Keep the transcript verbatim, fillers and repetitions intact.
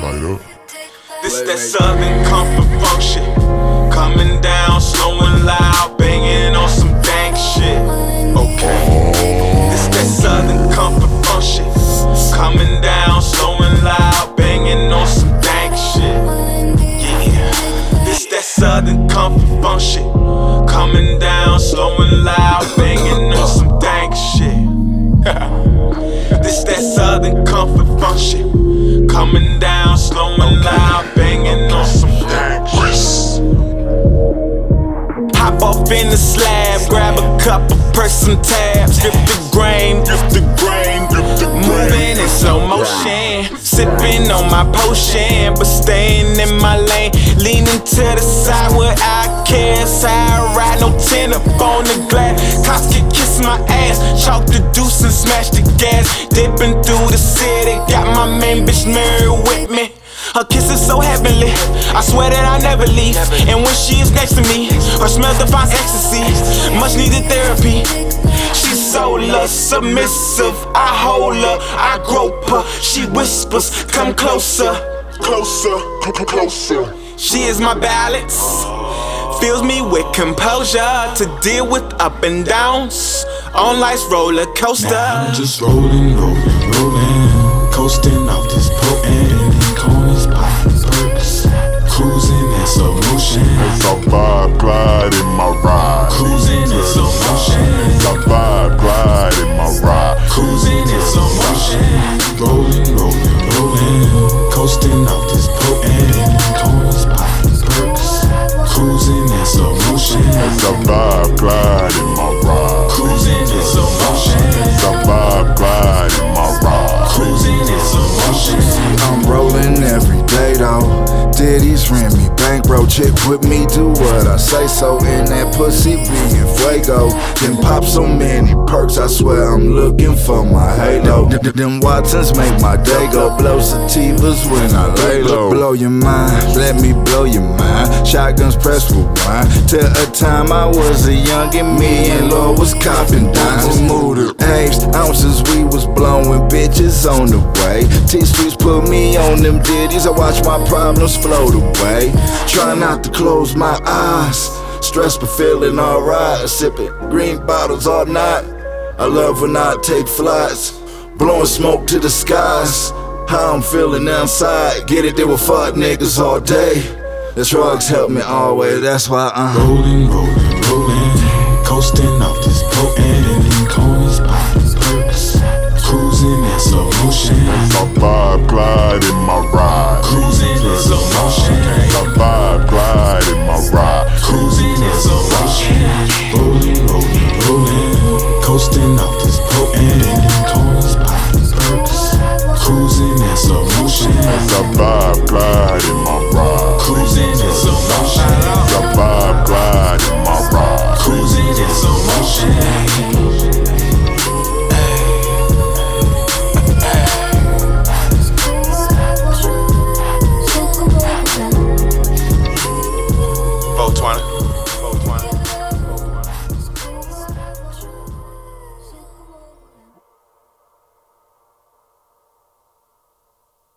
Light up. This that southern comfort function. Coming down, slow and loud, banging on some dank shit. Okay. This that southern comfort function. Coming down, slow and loud, banging on some dank shit. Yeah. This that southern comfort function. Coming down, slow and loud, banging on some dank shit. This that southern comfort function. Coming down, slow and loud, banging on some dank shit. Hop off in the slab, grab a couple person tabs, grip the grain, grip the grain, grip the grain. Moving in slow motion, sipping on my potion, but staying in my lane, leaning to the side where I care. How I ride, no tin up on the glass. Cops get kiss my ass, chalk the deuce and smash the gas. Dipping through the city, got my main bitch Mary with me. Her kiss is so heavenly, I swear that I never leave. And when she is next to me, her smell defines ecstasy, much needed therapy. She's so lust, submissive, I hold her, I grope her. She whispers, come closer, closer, come closer. She is my balance, fills me with composure to deal with up and downs on life's roller coaster. Now I'm just rolling, rolling, rolling, coasting off this potent. Corners, popping perks, cruising in slow motion. As I vibe, glide in my ride. Cruising in slow motion. As I vibe, glide in my ride. Cruising in slow motion. Rolling, rolling, rolling, coasting off this potent. Corners, popping perks, cruising in slow motion. As I vibe, glide in my ride. Cruising in slow motion. As I vibe, glide in my ride. Cruising in slow motion. I'm rolling every day though. Diddy's ran me bankroll. Chick with me, do what I say so. In that pussy being fuego. Then pop so many perks, I swear I'm looking for my halo. Them Watsons make my day go. Blow sativas when I lay low. Blow your mind, let me blow your mind. Shotguns pressed with wine. Till a time I was a youngin', me and Lord was copping dimes. Moved her apes, ounces we was blowing bitches on the way. T-Streets put me on them ditties, I watch my problems float away. Try not to close my eyes, stressed but feeling alright. Sipping green bottles all night. I love when I take flights, blowing smoke to the skies. How I'm feeling outside, get it, they were fuck niggas all day. The drugs help me always, that's why I'm rolling, rolling, rolling, coasting off this potent. Corners, popping perks, cruising in slow motion. As I vibe, glide in